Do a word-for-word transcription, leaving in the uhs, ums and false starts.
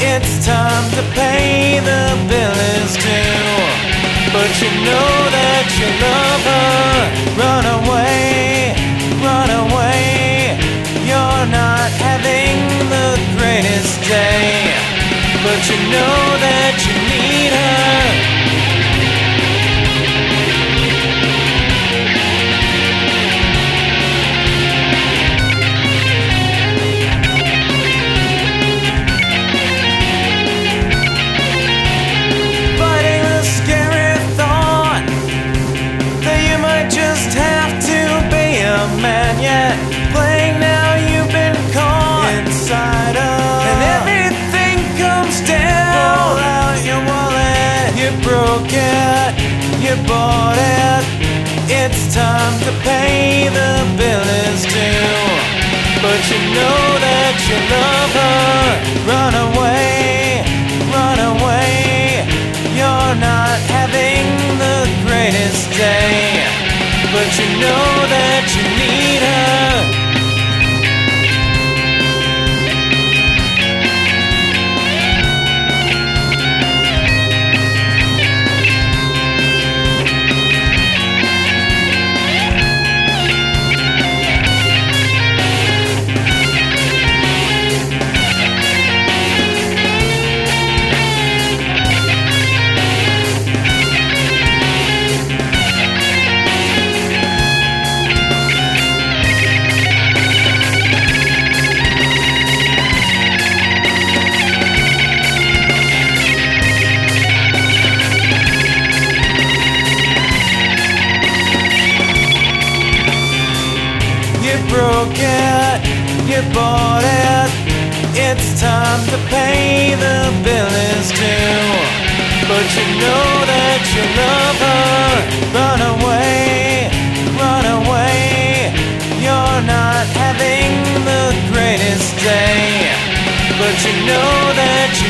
It's time to pay the bill is due, but you know that you love her. Run away, run away. You're not having the greatest day, but you know that you need her. Man, yet playing now, you've been caught inside of, and everything comes down. Pull out your wallet, you broke it, you bought it. It's time to pay, the bill is due, but you know that you love her. Run away, run away. You're not having the greatest day, but you know that you need her. Broke it, you bought it. It's time to pay, the bill is due, but you know that you love her. Run away, run away. You're not having the greatest day, but you know that you